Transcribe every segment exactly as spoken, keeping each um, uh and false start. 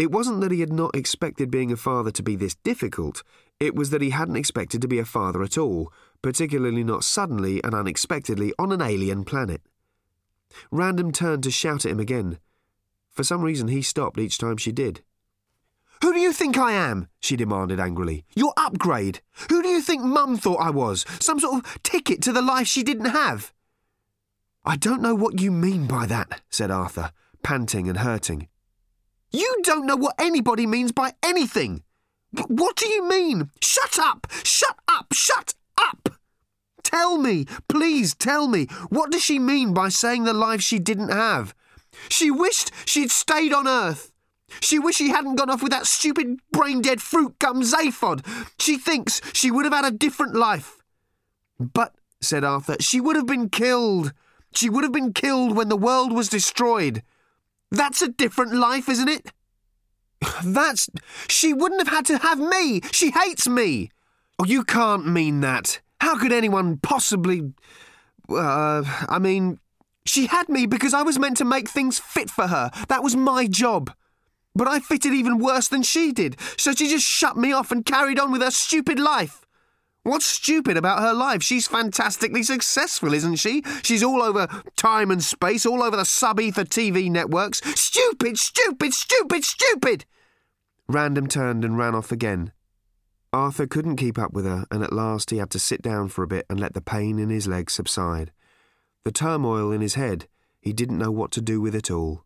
It wasn't that he had not expected being a father to be this difficult, it was that he hadn't expected to be a father at all, particularly not suddenly and unexpectedly on an alien planet. Random turned to shout at him again. For some reason he stopped each time she did. "Who do you think I am?" she demanded angrily. "Your upgrade. Who do you think Mum thought I was? Some sort of ticket to the life she didn't have?" "I don't know what you mean by that," said Arthur, panting and hurting. "You don't know what anybody means by anything. W- what do you mean? Shut up! Shut up! Shut up! Tell me, please tell me, what does she mean by saying the life she didn't have? She wished she'd stayed on Earth. She wished she hadn't gone off with that stupid brain-dead fruit gum Zaphod. She thinks she would have had a different life." "But," said Arthur, "she would have been killed. She would have been killed when the world was destroyed. That's a different life, isn't it?" "That's... She wouldn't have had to have me. She hates me." "Oh, you can't mean that. How could anyone possibly... Uh, I mean... She had me because I was meant to make things fit for her. That was my job. But I fitted even worse than she did, so she just shut me off and carried on with her stupid life. What's stupid about her life? She's fantastically successful, isn't she? She's all over time and space, all over the sub-ether T V networks. Stupid, stupid, stupid, stupid!" Random turned and ran off again. Arthur couldn't keep up with her, and at last he had to sit down for a bit and let the pain in his legs subside. The turmoil in his head, he didn't know what to do with it all.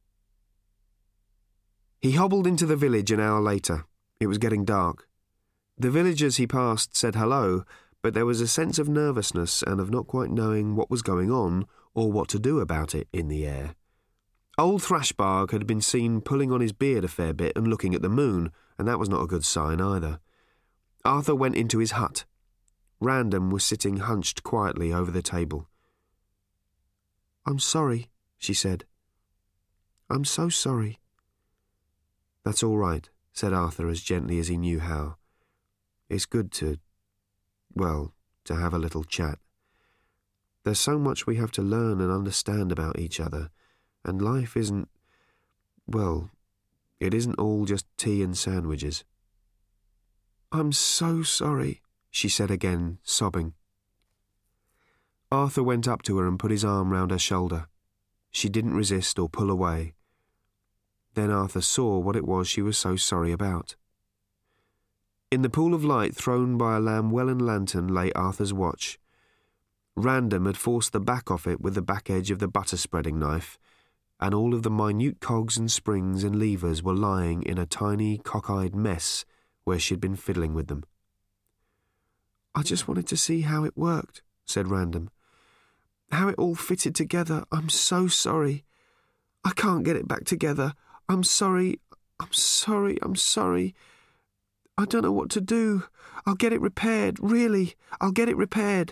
He hobbled into the village an hour later. It was getting dark. The villagers he passed said hello, but there was a sense of nervousness and of not quite knowing what was going on or what to do about it in the air. Old Thrashbarg had been seen pulling on his beard a fair bit and looking at the moon, and that was not a good sign either. Arthur went into his hut. Random was sitting hunched quietly over the table. "I'm sorry," she said. "I'm so sorry." "That's all right," said Arthur as gently as he knew how. "It's good to, well, to have a little chat. There's so much we have to learn and understand about each other, and life isn't, well, it isn't all just tea and sandwiches." "I'm so sorry," she said again, sobbing. Arthur went up to her and put his arm round her shoulder. She didn't resist or pull away. Then Arthur saw what it was she was so sorry about. In the pool of light thrown by a Lambwellan lantern lay Arthur's watch. Random had forced the back off it with the back edge of the butter-spreading knife, and all of the minute cogs and springs and levers were lying in a tiny, cockeyed mess where she'd been fiddling with them. "I just wanted to see how it worked," said Random. "How it all fitted together. I'm so sorry. I can't get it back together. I'm sorry, I'm sorry, I'm sorry. I don't know what to do. I'll get it repaired, really. I'll get it repaired."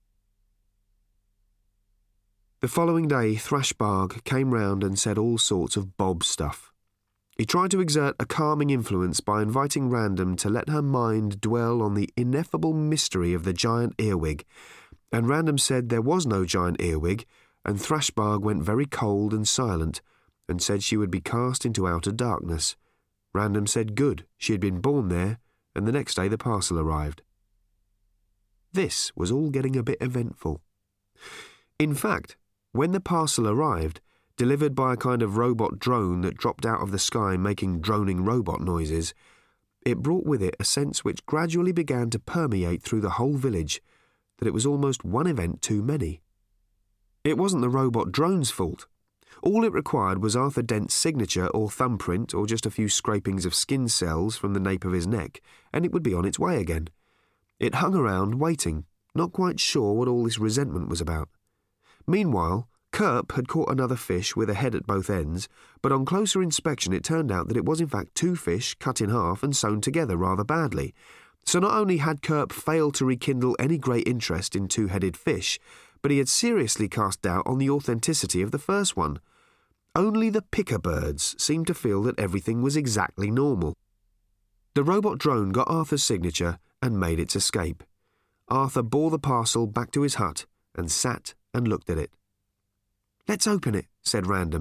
The following day, Thrashbarg came round and said all sorts of Bob stuff. He tried to exert a calming influence by inviting Random to let her mind dwell on the ineffable mystery of the giant earwig, and Random said there was no giant earwig, and Thrashbarg went very cold and silent, and said she would be cast into outer darkness. Random said good, she had been born there, and the next day the parcel arrived. This was all getting a bit eventful. In fact, when the parcel arrived, delivered by a kind of robot drone that dropped out of the sky making droning robot noises, it brought with it a sense which gradually began to permeate through the whole village, that it was almost one event too many. It wasn't the robot drone's fault. All it required was Arthur Dent's signature or thumbprint or just a few scrapings of skin cells from the nape of his neck, and it would be on its way again. It hung around, waiting, not quite sure what all this resentment was about. Meanwhile, Kerp had caught another fish with a head at both ends, but on closer inspection it turned out that it was in fact two fish cut in half and sewn together rather badly. So not only had Kerp failed to rekindle any great interest in two-headed fish, but he had seriously cast doubt on the authenticity of the first one. Only the picker birds seemed to feel that everything was exactly normal. The robot drone got Arthur's signature and made its escape. Arthur bore the parcel back to his hut and sat and looked at it. "Let's open it," said Random,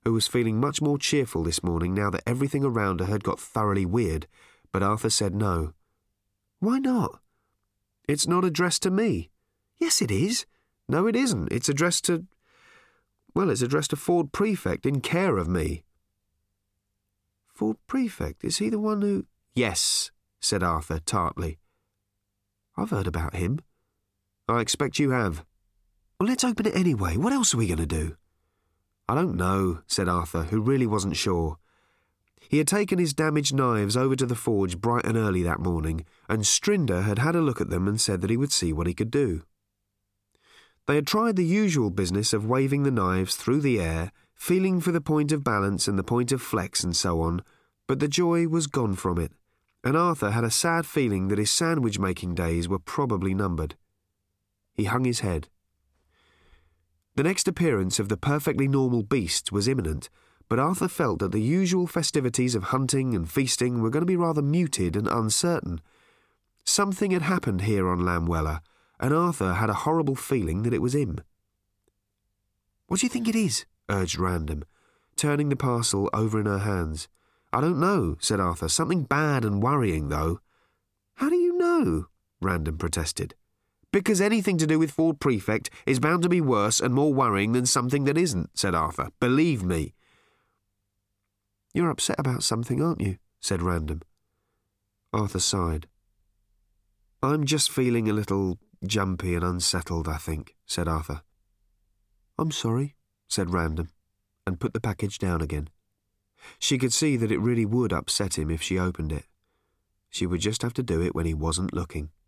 who was feeling much more cheerful this morning now that everything around her had got thoroughly weird, but Arthur said no. "Why not?" "It's not addressed to me." "Yes, it is." "No, it isn't. It's addressed to... Well, it's addressed to Ford Prefect in care of me." "Ford Prefect? Is he the one who—" "Yes," said Arthur tartly. "I've heard about him." "I expect you have." "Well, let's open it anyway. What else are we going to do?" "I don't know," said Arthur, who really wasn't sure. He had taken his damaged knives over to the forge bright and early that morning, and Strinder had had a look at them and said that he would see what he could do. They had tried the usual business of waving the knives through the air, feeling for the point of balance and the point of flex and so on, but the joy was gone from it, and Arthur had a sad feeling that his sandwich-making days were probably numbered. He hung his head. The next appearance of the perfectly normal beast was imminent, but Arthur felt that the usual festivities of hunting and feasting were going to be rather muted and uncertain. Something had happened here on Lambwella, and Arthur had a horrible feeling that it was him. "What do you think it is?" urged Random, turning the parcel over in her hands. "I don't know," said Arthur. "Something bad and worrying, though." "How do you know?" Random protested. "Because anything to do with Ford Prefect is bound to be worse and more worrying than something that isn't," said Arthur. "Believe me." "You're upset about something, aren't you?" said Random. Arthur sighed. "I'm just feeling a little jumpy and unsettled, I think," said Arthur. "I'm sorry," said Random, and put the package down again. She could see that it really would upset him if she opened it. She would just have to do it when he wasn't looking.